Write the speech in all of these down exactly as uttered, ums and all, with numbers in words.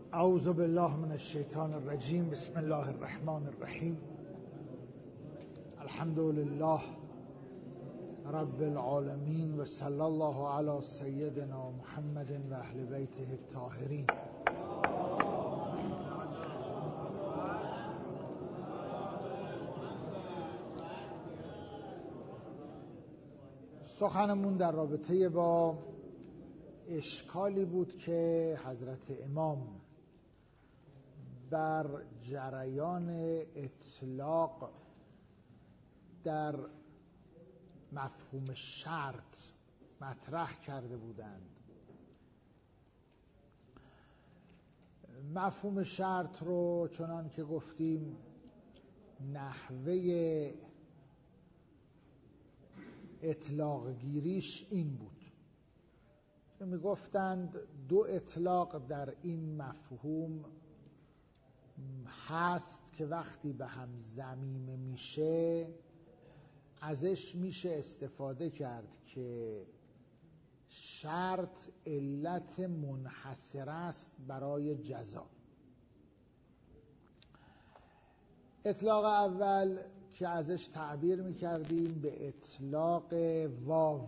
اعوذ بالله من الشیطان الرجیم. بسم الله الرحمن الرحیم. الحمد لله رب العالمین و صلی الله علی سیدنا محمد و اهل بیته الطاهرین. سخنمون در رابطه با اشکالی بود که حضرت امام بر جریان اطلاق در مفهوم شرط مطرح کرده بودند. مفهوم شرط رو چنان که گفتیم نحوه اطلاق گیریش این بود که می گفتند دو اطلاق در این مفهوم هست که وقتی به هم ضمیمه میشه ازش میشه استفاده کرد که شرط علت منحصره است برای جزا. اطلاق اول که ازش تعبیر میکردیم به اطلاق واو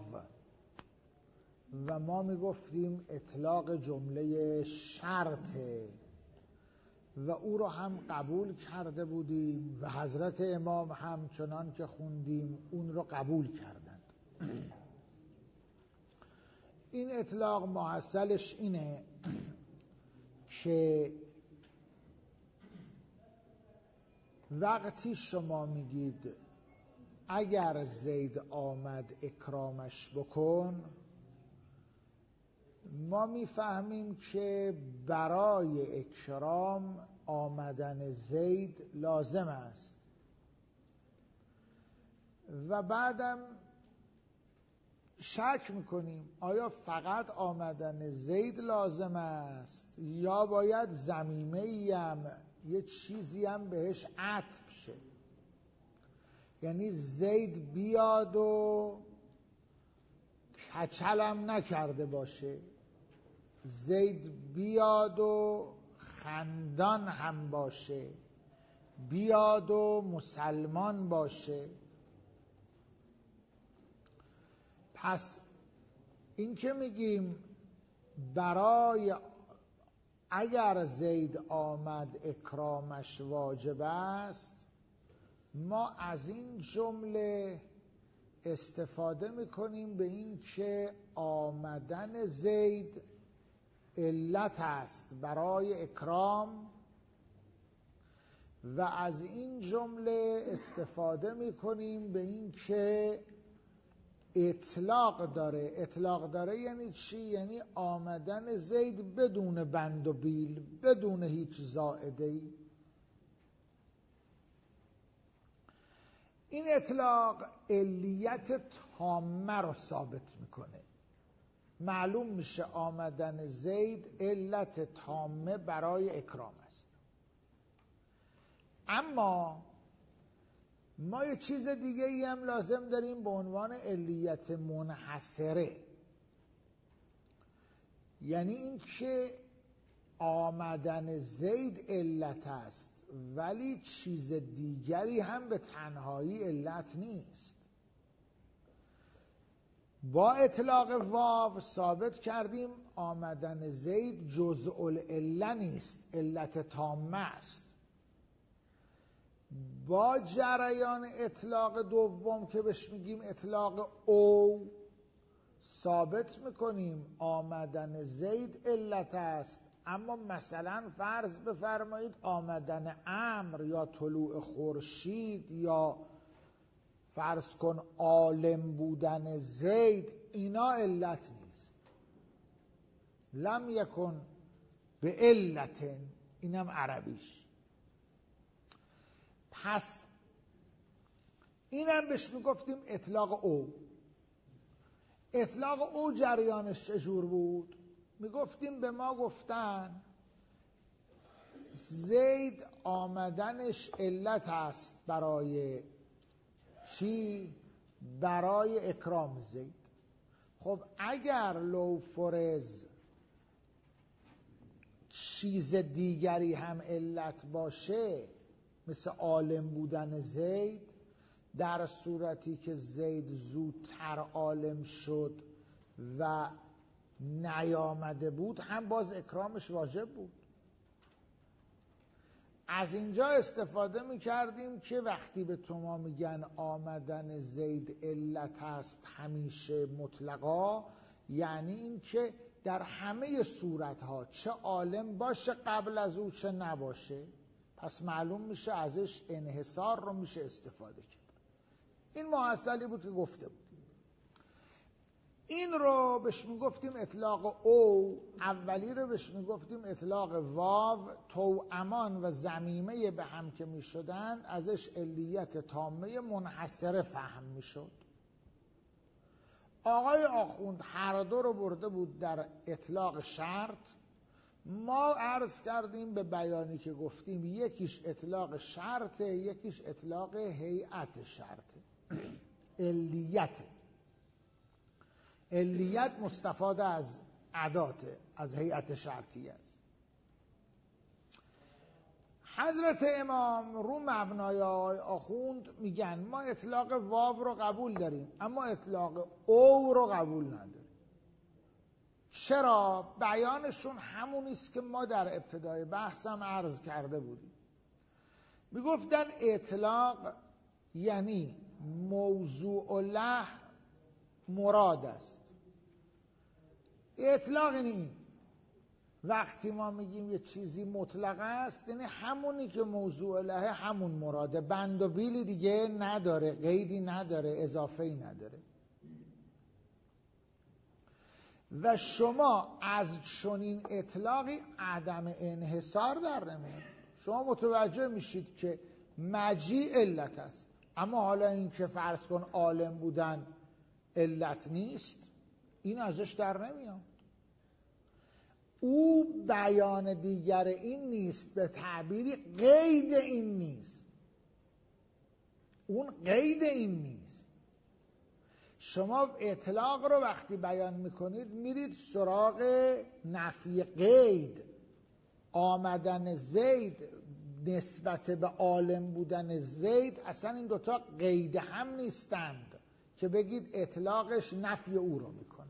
و ما میگفتیم اطلاق جمله شرطه و او رو هم قبول کرده بودیم و حضرت امام هم چنان که خوندیم اون رو قبول کردند. این اطلاق محصلش اینه که وقتی شما میگید اگر زید آمد اکرامش بکن، ما میفهمیم که برای اکرام آمدن زید لازم است و بعدم شک میکنیم آیا فقط آمدن زید لازم است یا باید ضمیمه‌ای هم یه چیزی هم بهش عطف شه، یعنی زید بیاد و کچلم نکرده باشه، زید بیاد و خندان هم باشه، بیاد و مسلمان باشه. پس این که میگیم برای اگر زید آمد اکرامش واجب است، ما از این جمله استفاده میکنیم به این که آمدن زید علت است برای اکرام و از این جمله استفاده میکنیم به این که اطلاق داره. اطلاق داره یعنی چی؟ یعنی آمدن زید بدون بند و بیل، بدون هیچ زائده‌ای. این اطلاق علیت تامه رو ثابت میکنه. معلوم میشه آمدن زید علت تامه برای اکرام است. اما ما یه چیز دیگه ای هم لازم داریم به عنوان علیت منحصره، یعنی این که آمدن زید علت است ولی چیز دیگری هم به تنهایی علت نیست. با اطلاق واو ثابت کردیم آمدن زید جزء العله نیست، علت تامه است. با جریان اطلاق دوم که بهش میگیم اطلاق او ثابت میکنیم آمدن زید علت است، اما مثلا فرض بفرمایید آمدن امر یا طلوع خورشید یا فرض کن عالم بودن زید اینا علت نیست. لم یکن به علت، اینم عربیش. پس اینم بهش میگفتیم اطلاق او. اطلاق او جریانش چجور بود؟ میگفتیم به ما گفتن زید آمدنش علت است برای چی؟ برای اکرام زید. خب اگر لو فرض چیز دیگری هم علت باشه، مثل عالم بودن زید، در صورتی که زید زودتر عالم شد و نیامده بود هم باز اکرامش واجب بود. از اینجا استفاده میکردیم که وقتی به تو ما میگن آمدن زید علت است همیشه مطلقا، یعنی این که در همه صورتها چه عالم باشه قبل از او چه نباشه، پس معلوم میشه ازش انحصار رو میشه استفاده کرد. این مؤصلی بود که گفته بود. این رو بهش میگفتیم اطلاق او، اولی رو بهش میگفتیم اطلاق واو. توامان و ضمیمه به هم که میشدن ازش علیت تامه منحصره فهم میشد. آقای آخوند هر دو رو برده بود در اطلاق شرط. ما عرض کردیم به بیانی که گفتیم یکیش اطلاق شرطه، یکیش اطلاق هیئت شرطه. علیت علیت مستفاده از اداته، از هیئت شرطی است. حضرت امام رو مبنای آقای آخوند میگن ما اطلاق واو رو قبول داریم اما اطلاق او رو قبول نداریم. چرا؟ بیانشون همونیست که ما در ابتدای بحثم عرض کرده بودیم. میگفتن اطلاق یعنی موضوع له مراد است. اطلاق یعنی این، وقتی ما میگیم یه چیزی مطلق است یعنی همونی که موضوع له همون مراده، بند و بیلی دیگه نداره، قیدی نداره، اضافه‌ای نداره. و شما از چنین اطلاقی عدم انحصار در نمیاد. شما متوجه میشید که مجیء علت است، اما حالا این که فرض کن عالم بودن علت نیست، این ازش در نمیاد. او بیان دیگر این نیست، به تعبیری قید این نیست، اون قید این نیست. شما اطلاق رو وقتی بیان میکنید میرید سراغ نفی قید. آمدن زید نسبت به عالم بودن زید، اصلا این دوتا قید هم نیستند که بگید اطلاقش نفی او رو میکنه.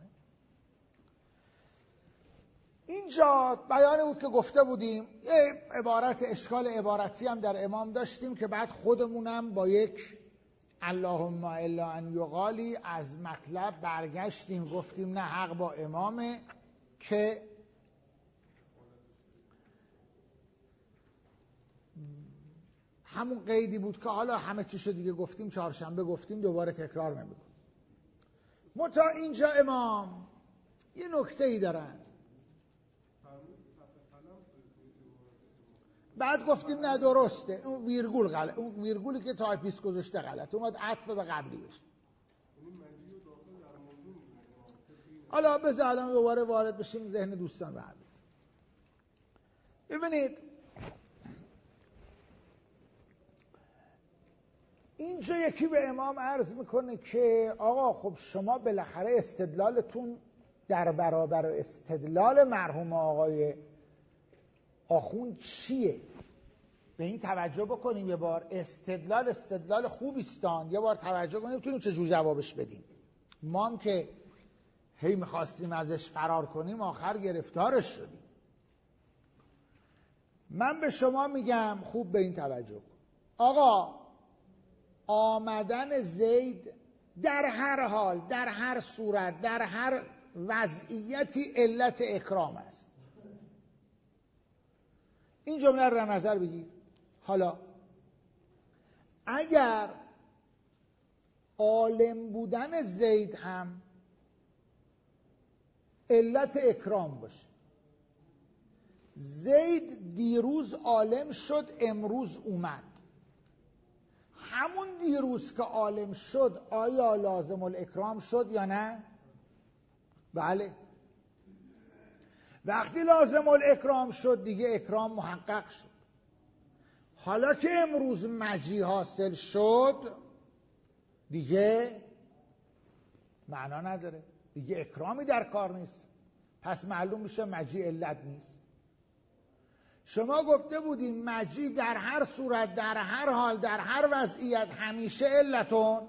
اینجا بیانی بود که گفته بودیم، یه عبارت اشکال عبارتی هم در امام داشتیم که بعد خودمونم با یک اللهم الا ان یقالی از مطلب برگشتیم، گفتیم نه حق با امامه که همون قیدی بود که حالا همه چیشو دیگه گفتیم، چهارشنبه گفتیم، دوباره تکرار نمی‌کنم. متا اینجا امام یه نکته‌ای دارن. بعد گفتیم نه درسته، اون ویرگول غلط، اون ویرگولی که تایپیست گذاشته غلط، اومد عطف به قبلی بشه. حالا بذار الان دوباره وارد بشیم ذهن دوستان به هم. ببینید اینجا یکی به امام عرض میکنه که آقا خب شما بالاخره استدلالتون در برابر استدلال مرحوم آقای آخوند چیه؟ به این توجه بکنیم یه بار. استدلال استدلال خوبیستان، یه بار توجه کنیم بتونیم چجور جوابش بدیم. ما هم که هی میخواستیم ازش فرار کنیم آخر گرفتارش شدیم. من به شما میگم خوب به این توجه کن. آقا آمدن زید در هر حال، در هر صورت، در هر وضعیتی علت اکرام است. این جمله رو در نظر بگیر. حالا اگر عالم بودن زید هم علت اکرام باشه، زید دیروز عالم شد امروز اومد، همون دیروز که عالم شد آیا لازم الاکرام شد یا نه؟ بله. وقتی لازم الاکرام شد دیگه اکرام محقق شد. حالا که امروز مجی حاصل شد دیگه معنا نداره، دیگه اکرامی در کار نیست، پس معلوم میشه مجی علت نیست. شما گفته بودیم مجی در هر صورت، در هر حال، در هر وضعیت همیشه علتون.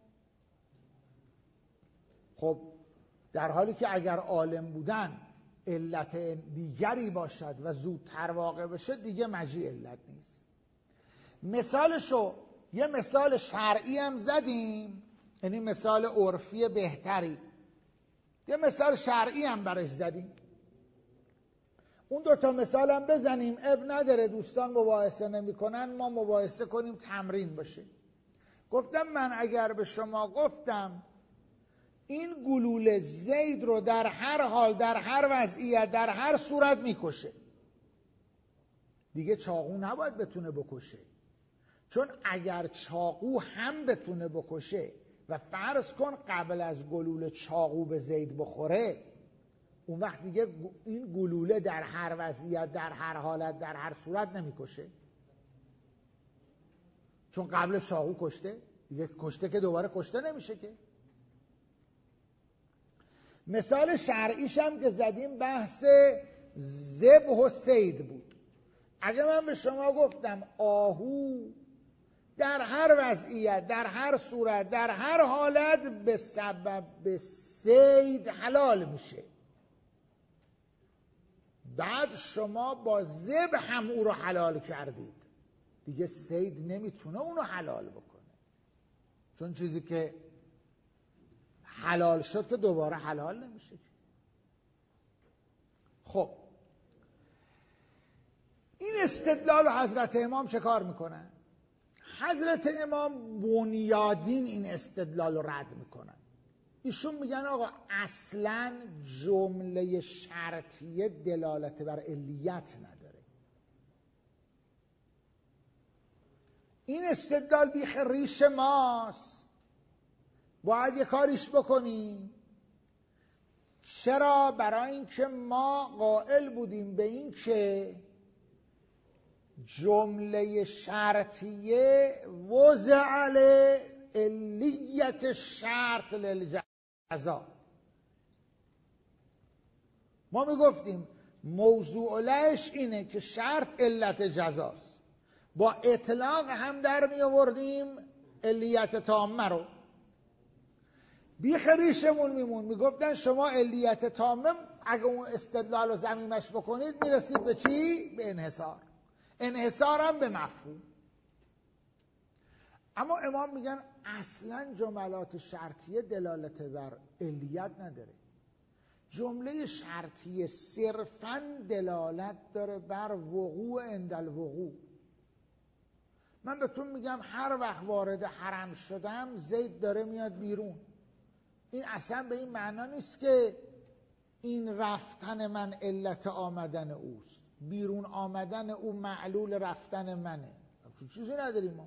خب در حالی که اگر عالم بودن علت دیگری باشد و زودتر واقع بشه دیگه مجی علت نیست. مثالشو یه مثال شرعی هم زدیم، یعنی مثال عرفی بهتری. یه مثال شرعی هم برش زدیم. اون دوتا مثال هم بزنیم، اب نداره. دوستان مباحثه نمی کنن، ما مباحثه کنیم تمرین باشه. گفتم من اگر به شما گفتم این گلوله زید رو در هر حال، در هر وضعیت، در هر صورت میکشه، دیگه چاقو نباید بتونه بکشه. چون اگر چاقو هم بتونه بکشه و فرض کن قبل از گلوله چاقو به زید بخوره، اون وقت دیگه این گلوله در هر وضعیت، در هر حالت، در هر صورت نمیکشه. چون قبل چاقو کشته، دیگه کشته که دوباره کشته نمیشه که. مثال شرعیش هم که زدیم بحث ذبح و صید بود. اگه من به شما گفتم آهو در هر وضعیت، در هر صورت، در هر حالت به سبب صید حلال میشه، بعد شما با ذبح هم او رو حلال کردید، دیگه صید نمیتونه اونو حلال بکنه. چون چیزی که حلال شد که دوباره حلال نمیشه. خب این استدلال حضرت امام چه کار میکنن؟ حضرت امام بنیادین این استدلال رو رد میکنن. ایشون میگن آقا اصلا جمله شرطیه دلالت بر علیت نداره. این استدلال بیخ ریش ماست، باید یه کاریش بکنیم. چرا؟ برای اینکه ما قائل بودیم به این که جمله شرطیه وضع علیت شرط للجزا. ما میگفتیم موضوع لش اینه که شرط علت جزاست، با اطلاق هم در می آوردیم علیت تامه رو. بیخ ریشمون میمون، میگفتن شما علیت تامه اگه اون استدلال رو ضمیمش بکنید میرسید به چی؟ به انحصار. انحصار هم به مفهوم. اما امام میگن اصلا جملات شرطیه دلالت بر علیت نداره. جمله شرطیه صرفاً دلالت داره بر وقوع عند الوقوع. من بهتون میگم هر وقت وارد حرم شدم زید داره میاد بیرون، این اصلا به این معنا نیست که این رفتن من علت آمدن اوست، بیرون آمدن او معلول رفتن منه. چیزی نداریم ما.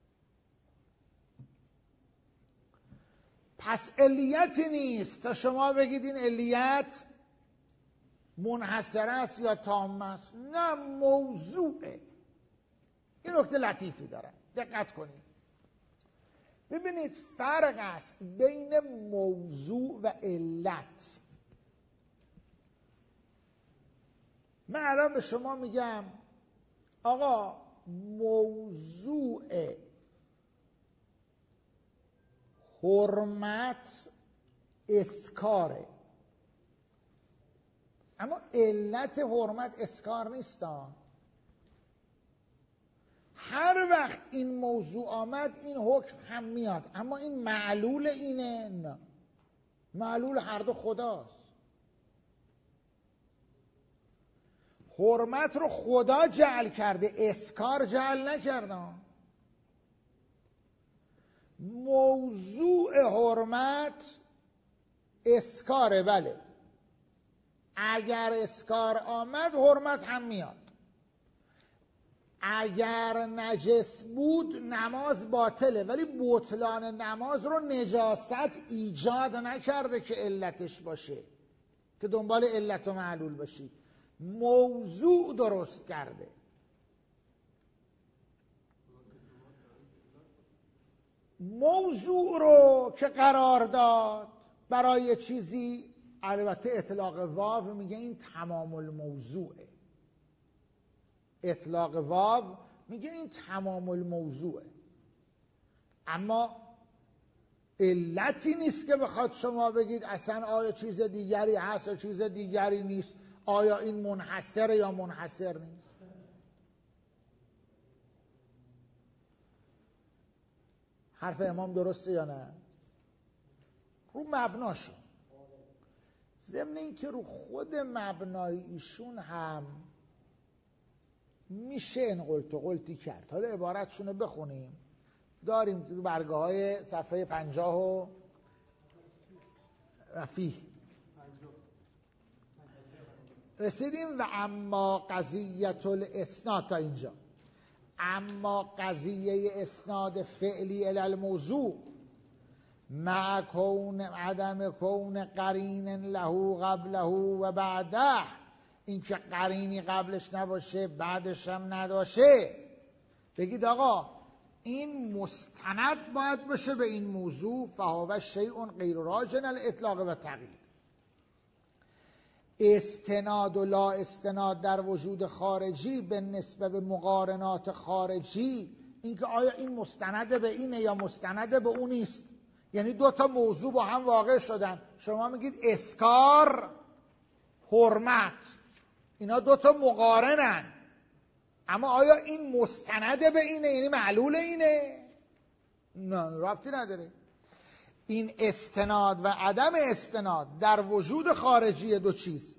پس علیتی نیست تا شما بگید این علیت منحصره است یا تام است. نه، موضوعه. این نکته لطیفی داره، دقت کنید. ببینید فرق است بین موضوع و علت. من الان به شما میگم آقا موضوع حرمت اسکاره، اما علت حرمت اسکار نیستا. هر وقت این موضوع آمد این حکم هم میاد، اما این معلول اینه؟ نه، معلول هر دو خداست. حرمت رو خدا جعل کرده، اسکار جعل نکرده. موضوع حرمت اسکاره، بله، اگر اسکار آمد حرمت هم میاد. اگر نجس بود نماز باطله، ولی بطلان نماز رو نجاست ایجاد نکرده که علتش باشه، که دنبال علت و معلول باشید. موضوع درست کرده. موضوع رو که قرار داد برای چیزی، البته اطلاق واو میگه این تمام الموضوعه. اطلاق واو میگه این تمام الموضوعه، اما علتی نیست که بخواد شما بگید اصلا آیا چیز دیگری هست یا چیز دیگری نیست، آیا این منحصر یا منحصر نیست. حرف امام درسته یا نه؟ رو مبناشون، ضمن این که رو خود مبنای ایشون هم میشه انقلت و قلتی کرد. حالا عبارتشون رو بخونیم، داریم تو برگه های صفحه پنجاه و رفیع رسیدیم. و اما قضیت الاسناد تا اینجا، اما قضیه اسناد فعلی الی الموضوع مع کون عدم کون قرین له قبله و بعده، این که قرینی قبلش نباشه بعدش هم نداشه، بگید آقا این مستند باید باشه به این موضوع، فهو شیء غیر راجع الاطلاق و تغییر. استناد و لا استناد در وجود خارجی به نسبت به مقارنات خارجی، اینکه آیا این مستند به اینه یا مستند به اون نیست، یعنی دو تا موضوع با هم واقع شدن، شما میگید اسکار حرمت، اینا دو تا مقارنن، اما آیا این مستند به اینه یعنی معلول اینه؟ نه، ربطی نداره. این استناد و عدم استناد در وجود خارجی دو چیز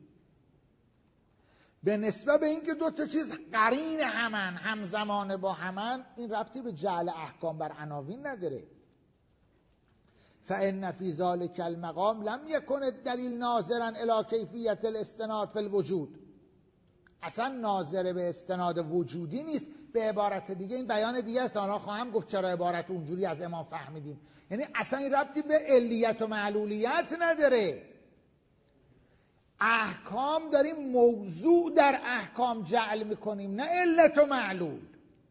به نسبت به اینکه دو تا چیز قرین همن، همزمان با همن، این ربطی به جعل احکام بر عناوین نداره. فإن فی ذلک المقام لم یکن الدلیل ناظرا الی کیفیت الاستناد فی الوجود، اصلا ناظر به استناد وجودی نیست. به عبارت دیگه، این بیان دیگه است، آنها خواهم گفت چرا عبارت اونجوری از امام فهمیدیم، یعنی اصلا این ربطی به علیت و معلولیت نداره. احکام داریم موضوع در احکام جعل میکنیم، نه علت و معلول.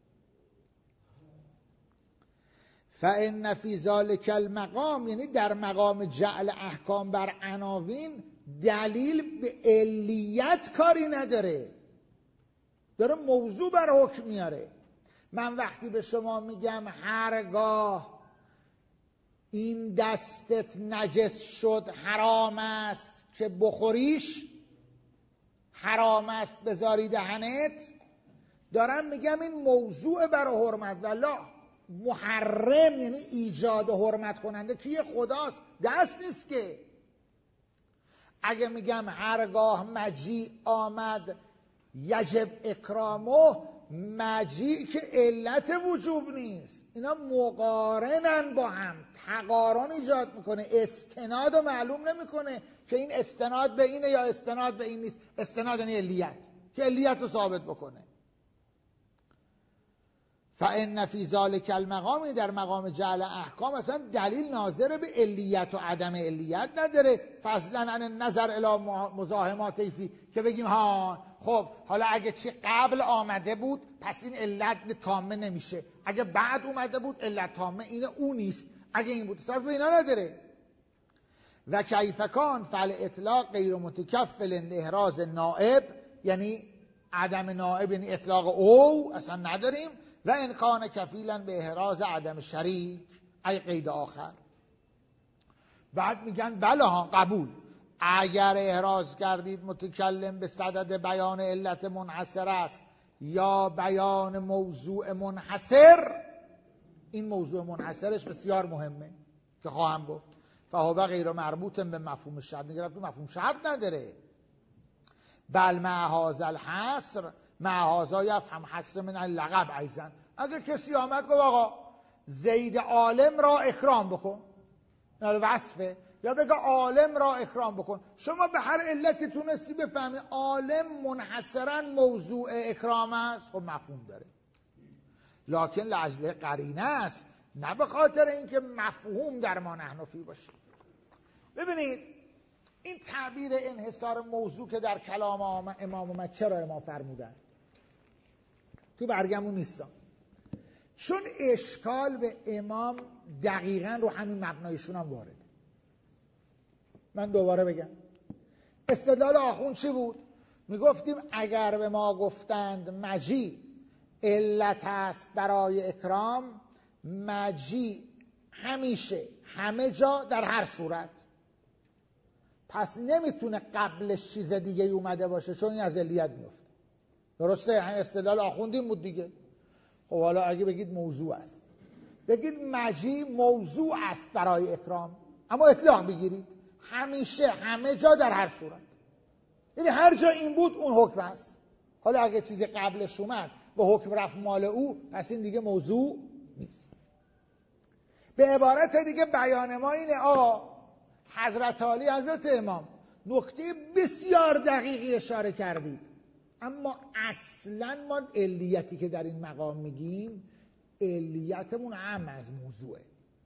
فإن فی ذلک المقام، یعنی در مقام جعل احکام بر عناوین دلیل به علیت کاری نداره، داره موضوع بر حکم میاره. من وقتی به شما میگم هرگاه این دستت نجس شد حرام است که بخوریش، حرام است بذاری دهنت، دارم میگم این موضوع بر حرمت. والله محرم یعنی ایجاد حرمت کننده کیه؟ خداست، دست نیست که. اگه میگم هرگاه مجیع آمد یجب اکرامه، مجیع که علت وجوب نیست، اینا مقارنن با هم، تقارن ایجاد میکنه، استناد رو معلوم نمیکنه که این استناد به اینه یا استناد به این نیست. استناد یعنی علیت، که علیت رو ثابت بکنه. فإن فی ذلک المقام، در مقام جعل احکام اصلا دلیل ناظر به علیت و عدم علیت نداره، فضلا عن النظر الی مزاحمات فی، که بگیم ها خب حالا اگه چی قبل آمده بود پس این علت تامه نمیشه، اگه بعد اومده بود علت تامه اینه او نیست، اگه این بود صرف اینا نداره. و کیف کان فعل اطلاق غیر متکفل احراز نائب، یعنی عدم نائب یعنی اطلاق او اصلا نداریم. و ان کان کفیلا به احراز عدم شریک ای قید آخر. بعد میگن بله ها قبول، اگر احراز کردید متکلم به صدد بیان علت منحصر است یا بیان موضوع منحصر، این موضوع منحصرش بسیار مهمه که خواهم گفت. فهو غیر مربوط به مفهوم شرط، نگرفت تو مفهوم شرط نداره. بل مع هذا الحصر، مع هذا یفهم حصر من اللقب ایضا. اگر کسی آمد گفت آقا زید عالم را اکرام بکن، وصفه، یا بگه عالم را اکرام بکن، شما به هر علتی تونستی بفهمی عالم منحصرا موضوع اکرام است، خب مفهوم داره. لکن لاجل قرینه است، نه به خاطر اینکه مفهوم در ما نحنفی باشه. ببینید این تعبیر انحصار موضوع که در کلام امام اومد، چرا امام فرمودن؟ تو برگمون نیستم، چون اشکال به امام دقیقاً رو همین مبنایشون هم وارده. من دوباره بگم استدلال آخوند چی بود؟ میگفتیم اگر به ما گفتند مجیع علت است برای اکرام، مجیع همیشه همه جا در هر صورت، پس نمیتونه قبلش چیز دیگه اومده باشه چون این از علیت میفته. درسته؟ همین استدلال آخوندیم بود دیگه. خب حالا اگه بگید موضوع است، بگید مجیع موضوع است برای اکرام، اما اطلاق بگیرید همیشه همه جا در هر صورت، یعنی هر جا این بود اون حکم است. حالا اگه چیزی قبلش اومد به حکم رفت مال او، پس این دیگه موضوع نیست. به عبارت دیگه بیان ما اینه آقا حضرت علی حضرت امام نکته بسیار دقیقی اشاره کردید، اما اصلا ما علیتی که در این مقام میگیم علیتمون هم از موضوعه.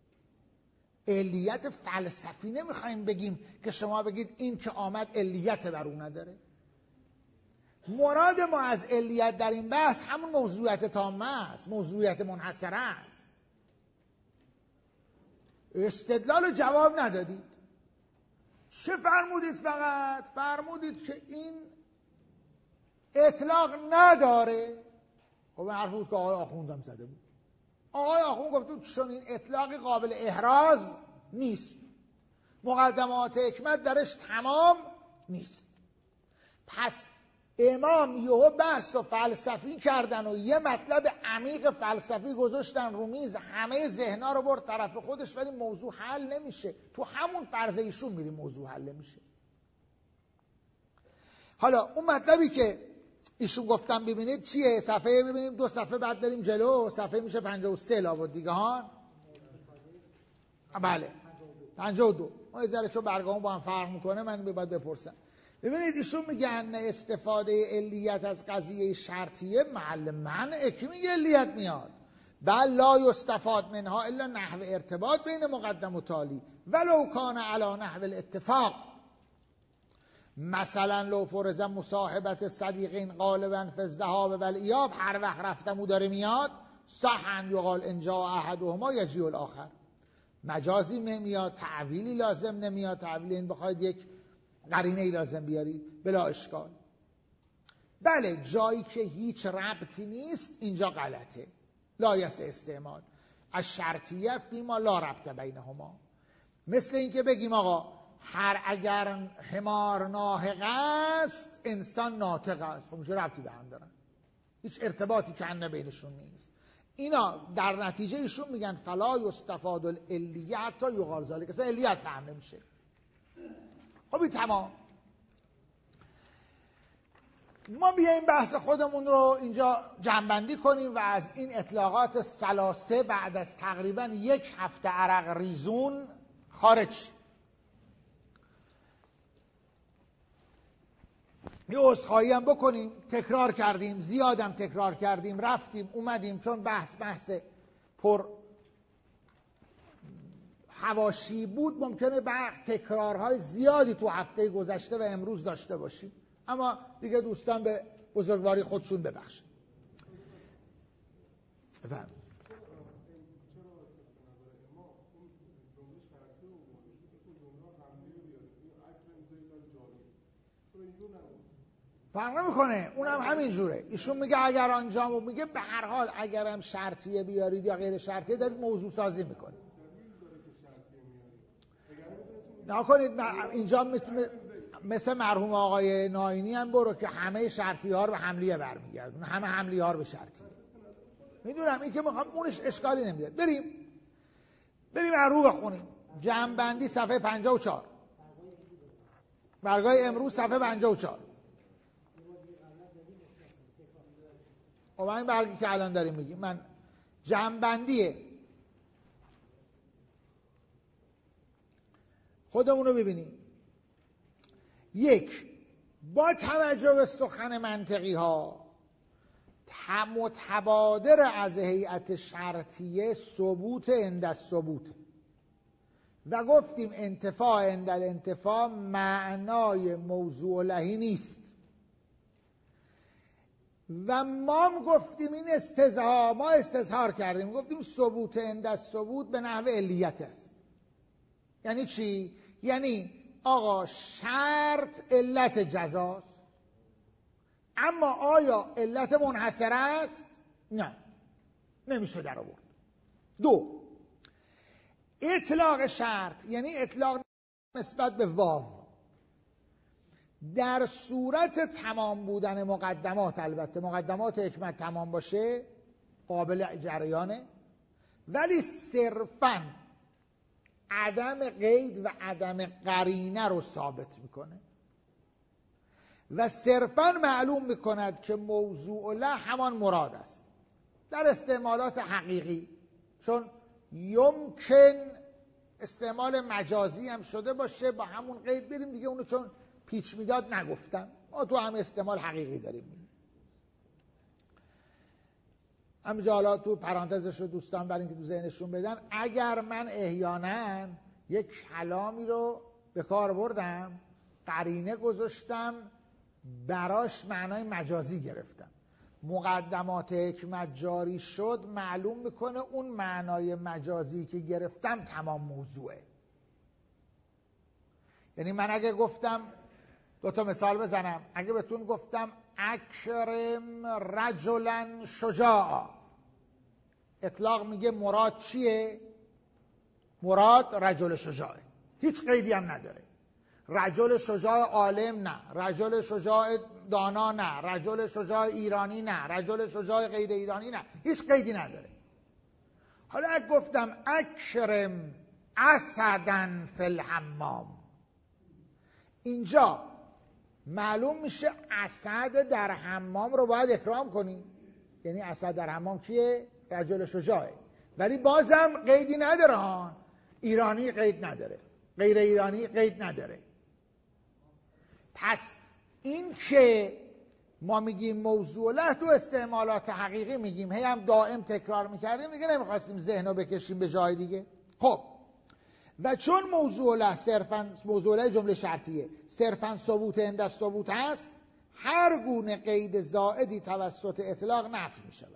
علیت فلسفی نمیخوایم بگیم که شما بگید این که آمد علیت بر اون نداره. مراد ما از علیت در این بحث همون موضوعیت تامه است، موضوعیت منحصره است. استدلال و جواب ندادید. چه فرمودید؟ فقط فرمودید که این اطلاق نداره. خب این حرف بود که آقای آخوندم زده بود. آقای آخوند گفت چون این اطلاق قابل احراز نیست، مقدمات حکمت درش تمام نیست. پس امام یهو بحث و فلسفی کردن و یه مطلب عمیق فلسفی گذاشتن رو میز، همه ذهن‌ها رو برد طرف خودش، ولی موضوع حل نمیشه. تو همون فرض ایشون میری موضوع حل نمیشه. حالا اون مطلبی که ایشون گفتم ببینید چیه؟ صفحه ببینیم، دو صفحه بعد بریم جلو، صفحه میشه پنجاه و سه لابد دیگه ها. بله پنجاه و دو. ما یه ذره چون برگامون با هم فرق میکنه من باید بپرسم. ببینید ایشون میگن استفاده علیت از قضیه شرطیه محل منعه. کی میگه علیت میاد؟ بل لا یستفاد منها الا نحو ارتباط بین مقدم و تالی ولو کان علی نحو الاتفاق. مثلا لو فرض مصاحبت صدیقین غالبا فی الذهاب والایاب، هر وقت رفتم او داره میاد، صح یقال انجا احدهما یجیء الاخر. مجازی نمیاد، تعویلی لازم نمیاد، تعویل این بخواید یک قرینه ای لازم بیارید بلا اشکال. بله جایی که هیچ ربطی نیست اینجا غلطه، لا یس استعمال الشرطیه فیما لا ربط بینهما. مثل این که بگیم آقا هر اگر حمار ناهق است انسان ناطق است، خب میشه ربطی به هم دارن، هیچ ارتباطی کنه بینشون نیست. اینا در نتیجه ایشون میگن فلا یستفاد العلیت تا یقال ذالک، اصلا علیت فهم نمیشه. خب تمام. ما بیاییم بحث خودمون رو اینجا جمع‌بندی کنیم و از این اطلاقات ثلاثه بعد از تقریبا یک هفته عرق ریزون خارج شیم. یه عذرخواهی هم بکنیم، تکرار کردیم، زیادم تکرار کردیم، رفتیم اومدیم، چون بحث بحث پر حواشی بود ممکنه بحث تکرارهای زیادی تو هفته گذشته و امروز داشته باشیم، اما دیگه دوستان به بزرگواری خودشون ببخشید. بفرمایید. فرق نمیکنه، اونم همین جوره. ایشون میگه اگر آنجامو میگه به هر حال اگرم شرطیه بیارید یا غیر شرطیه دارید موضوع سازی میکنید. نکنید اینجا مثل مرحوم آقای ناینی هم برو که همه شرطی ها رو به حملیه برمیگردن، همه حملیه ها رو به شرطیه. میدونم این که میخوام اونش اشکالی نمیاد. بریم بریم رو بخونیم. جمع بندی صفحه پنجاه و چهار، برگاه امروز صفحه پنجاه و چهار. خب این برگی که الان داریم میگیم، من جمع بندیه خودمون رو ببینیم. یک، با توجه به سخن منطقی ها متبادر از هیئت شرطیه ثبوت عند الثبوت و گفتیم انتفاع عند الانتفاع معنای موضوع لهی نیست و ما هم گفتیم این استظهار، ما استظهار کردیم گفتیم ثبوت عند الثبوت به نحو علیت است. یعنی چی؟ یعنی آقا شرط علت جزاست، اما آیا علت منحصره است؟ نه، نمیشه در آورد. دو، اطلاق شرط یعنی اطلاق نسبت به واو در صورت تمام بودن مقدمات، البته مقدمات حکمت تمام باشه قابل جریانه، ولی صرفاً عدم قید و عدم قرینه رو ثابت میکنه و صرفاً معلوم میکند که موضوع له همان مراد است در استعمالات حقیقی، چون یمکن استعمال مجازی هم شده باشه با همون قید بریم دیگه، اونو چون پیچ میداد نگفتم، ما تو هم استعمال حقیقی داریم. همینجا حالا تو پرانتزش رو دوستان برای اینکه تو ذهنشون بدن، اگر من احیانا یک کلامی رو به کار بردم قرینه گذاشتم براش معنای مجازی گرفتم، مقدمات حکمت جاری شد، معلوم میکنه اون معنای مجازی که گرفتم تمام موضوعه. یعنی من اگه گفتم، دو تا مثال بزنم، اگه بهتون گفتم اکرم رجلا شجاعا، اطلاق میگه مراد چیه؟ مراد رجل شجاعه، هیچ قیدی هم نداره. رجل شجاع عالم نه، رجل شجاع دانا نه، رجل شجاع ایرانی نه، رجل شجاع غیر ایرانی نه، هیچ قیدی نداره. حالا اگه گفتم اکرم اسدا فی الحمام، اینجا معلوم میشه اسد در حمام رو باید اکرام کنی، یعنی اسد در حمام کیه؟ رجل شجاعه، ولی بازم قیدی نداره ها، ایرانی قید نداره، غیر ایرانی قید نداره. پس این که ما میگیم موضوع له تو استعمالات حقیقی میگیم، هی هم دائم تکرار میکردیم دیگه، نمیخواستیم ذهن رو بکشیم به جای دیگه. خب و چون موضوع له صرفاً موضوع له جمله شرطیه، صرفاً ثبوت عند ثبوت هست، هر گونه قید زائدی توسط اطلاق نفی میشود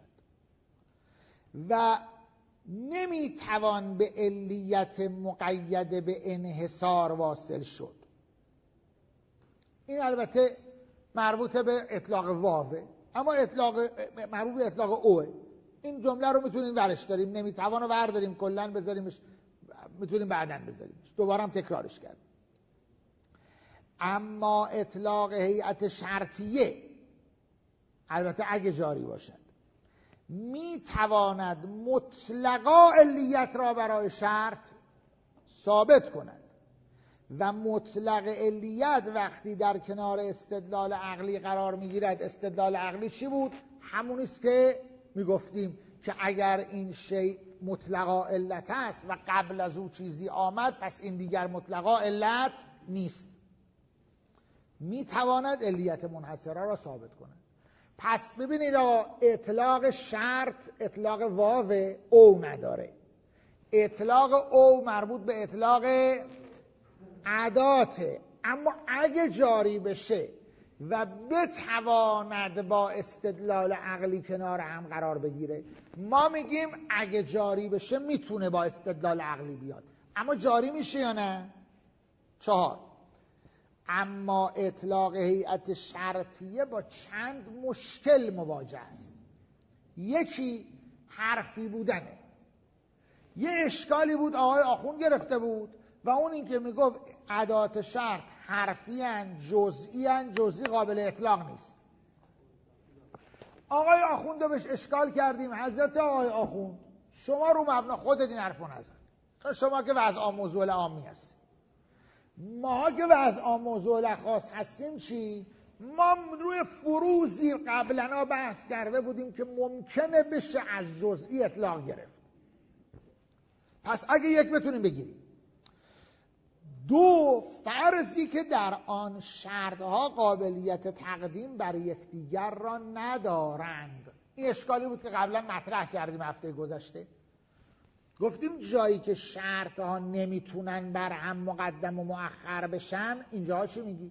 و نمیتوان به علیت مقید به انحصار واصل شد. این البته مربوط به اطلاق واوه، اما اطلاق مربوط به اطلاق اوه. این جمله رو میتونیم ورش داریم، نمیتوان رو ورداریم کلن بذاریمش، میتونیم بعداً بذاریمش، دوباره هم تکرارش کردیم. اما اطلاق هیئت شرطیه البته اگه جاری باشد میتواند مطلقا علیت را برای شرط ثابت کند و مطلق علیت وقتی در کنار استدلال عقلی قرار میگیرد، استدلال عقلی چی بود؟ همونیست که میگفتیم که اگر این شیء مطلقا علت است و قبل از او چیزی آمد، پس این دیگر مطلقا علت نیست، میتواند علیت منحصره را ثابت کند. پس ببینید آقا، اطلاق شرط اطلاق واو او نداره، اطلاق او مربوط به اطلاق اداته، اما اگه جاری بشه و بتواند با استدلال عقلی کنار هم قرار بگیره، ما میگیم اگه جاری بشه میتونه با استدلال عقلی بیاد، اما جاری میشه یا نه؟ چهار، اما اطلاق هیئت شرطیه با چند مشکل مواجه است. یکی حرفی بودنه. یه اشکالی بود آقای آخوند گرفته بود و اون این که میگفت ادات شرط حرفی هن، جزئی هن، جزئی قابل اطلاق نیست. آقای آخوند رو بهش اشکال کردیم، حضرت آقای آخوند شما رو مبنا خودت این حرفو نزن، شما که وضع موضوع عامی هست، ما که وضع موضوع خاص هستیم چی؟ ما روی فروزی قبلنا بحث کرده بودیم که ممکنه بشه از جزئی اطلاق گرفت. پس اگه یک بتونیم بگیریم، دو، فرضی که در آن شرطها قابلیت تقدیم بر یکدیگر را ندارند. این اشکالی بود که قبلا مطرح کردیم هفته گذشته، گفتیم جایی که شرطها نمیتونن بر هم مقدم و مؤخر بشن، اینجا چی میگی؟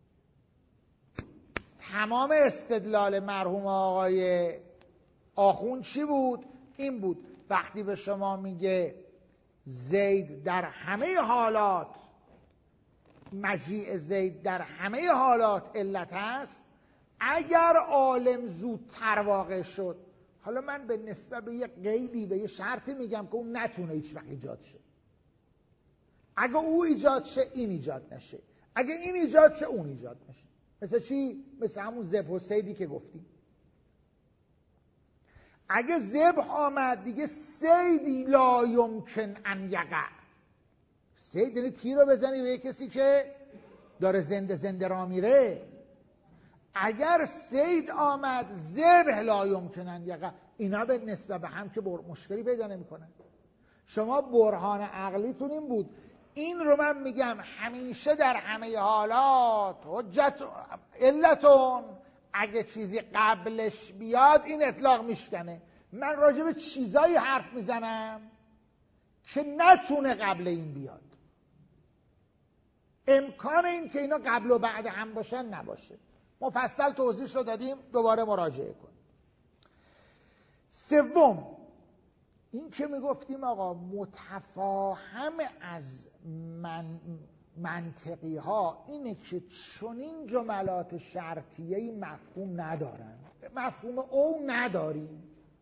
تمام استدلال مرحوم آقای آخوند چی بود؟ این بود وقتی به شما میگه زید در همه حالات، مجیء زید در همه حالات علت است، اگر عالم زودتر واقع شد، حالا من به نسبت به یه قیدی به یه شرطی میگم که اون نتونه هیچ وقت ایجاد شه. اگه او ایجاد شه این ایجاد نشه، اگه این ایجاد شه اون ایجاد نشه. مثل چی؟ مثل همون ذبح و صیدی که گفتیم. اگه ذبح آمد دیگه صیدی لا یمکن ان یقع. صید یعنی تیر رو بزنی به کسی که داره زنده زنده را میره. اگر صید آمد ذبح لا یمکن ان یقع. اینا به نسبت به هم که مشکلی پیدا نمیکنن. شما برهان عقلیتون این بود. این رو من میگم همیشه در همه حالات حجت علتون، اگه چیزی قبلش بیاد این اطلاق میشکنه. من راجع به چیزایی حرف میزنم که نتونه قبل این بیاد. امکان این که اینا قبل و بعد هم باشن نباشه. مفصل توضیح رو دادیم، دوباره مراجعه کن. سوم، این که میگفتیم آقا متفاهم از من منطقی ها اینه که چنین جملات شرطیه‌ای مفهوم ندارن، مفهوم او نداریم.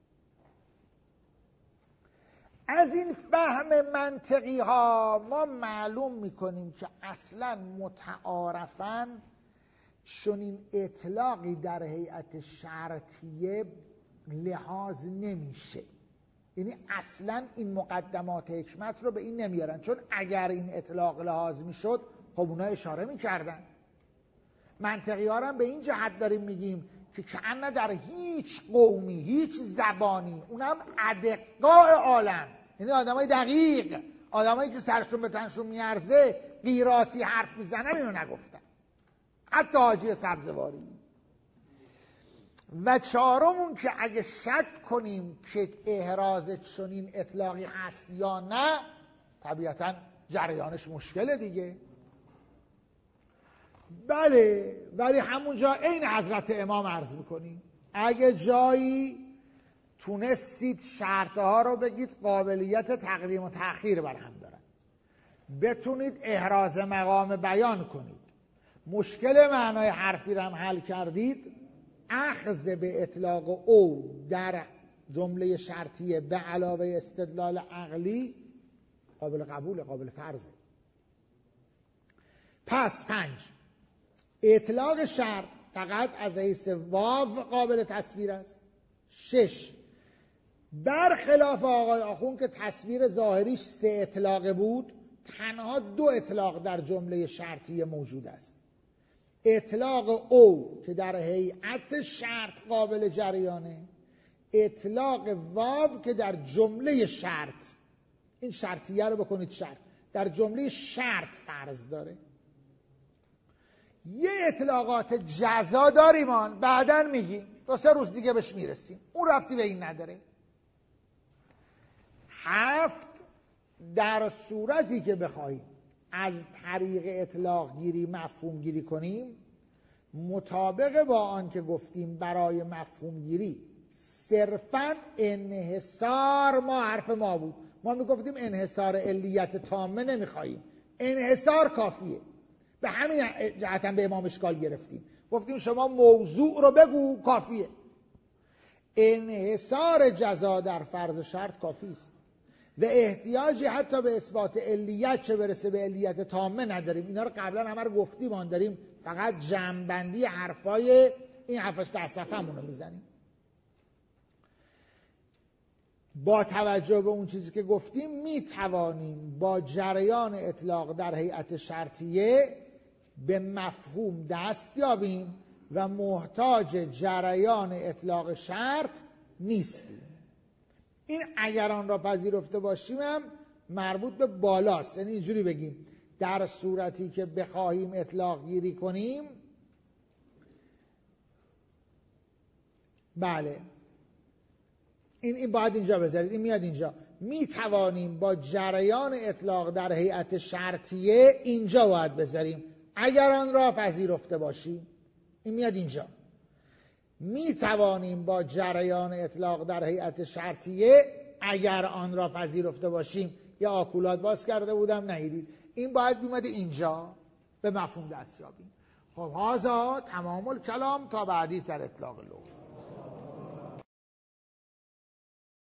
از این فهم منطقی ها ما معلوم میکنیم که اصلا متعارفاً چنین اطلاقی در هیئت شرطیه لحاظ نمیشه. یعنی اصلا این مقدمات حکمت رو به این نمیارن، چون اگر این اطلاق لحاظ میشد خب اونا اشاره میکردن. منطقی ها هم به این جهت داریم میگیم که کأن در هیچ قومی، هیچ زبانی، اونم ادقاء عالم، یعنی آدمای دقیق، آدمایی که سرشون به تنشون میارزه، قیراتی حرف میزنن، اینو نگفتن. حتی حاجی سبزواری. و چهارمون که اگه شک کنیم که احراز چنین اطلاقی هست یا نه، طبیعتاً جریانش مشکله دیگه. بله، ولی همونجا عین حضرت امام عرض میکنیم اگه جایی تونستید شرطها رو بگید قابلیت تقدیم و تأخیر بر هم دارن، بتونید احراز مقام بیان کنید، مشکل معنای حرفی رو هم حل کردید، اخذ به اطلاق او در جمله شرطیه به علاوه استدلال عقلی قابل قبول، قابل فرضه. پس پنج، اطلاق شرط فقط از حیث واو قابل تصویر است. شش، برخلاف آقای آخون که تصویر ظاهریش سه اطلاق بود، تنها دو اطلاق در جمله شرطیه موجود است. اطلاق او که در هیئت شرط قابل جریانه، اطلاق واو که در جمله شرط، این شرطیه رو بکنید شرط، در جمله شرط فرض داره. یه اطلاقات جزا داریم، آن بعداً میگیم، دو سه روز دیگه بهش میرسیم، اون ربطی به این نداره. هفت، در صورتی که بخواهیم از طریق اطلاق گیری مفهوم گیری کنیم، مطابق با آن که گفتیم برای مفهوم گیری صرفاً انحصار ما حرف ما بود. ما میگفتیم انحصار علیت تامه نمیخواییم، انحصار کافیه. به همین جهت به امام اشکال گرفتیم، گفتیم شما موضوع رو بگو کافیه. انحصار جزا در فرض شرط کافی است و احتیاجی حتی به اثبات علیت چه برسه به علیت تامه نداریم. اینا رو قبلا همه رو گفتیم، آن داریم فقط جمع‌بندی حرفای این هفتش ده صفحه‌مون رو میزنیم. با توجه به اون چیزی که گفتیم میتوانیم با جریان اطلاق در هیئت شرطیه به مفهوم دست یابیم و محتاج جریان اطلاق شرط نیستیم. این اگر آن را پذیرفته باشیم هم مربوط به بالاست، یعنی اینجوری بگیم در صورتی که بخواهیم اطلاق گیری کنیم، بله این این باید اینجا بذارید، این میاد اینجا، می توانیم با جریان اطلاق در هیئت شرطیه، اینجا باید بذاریم اگر آن را پذیرفته باشیم، این میاد اینجا. می توانیم با جریان اطلاق در هیئت شرطیه اگر آن را پذیرفته باشیم. یا آکولات باز کرده بودم ندیدید، این باید بیمده اینجا به مفهوم دست یابیم. خب هازا تمام الکلام تا بعدی در اطلاق لغوی.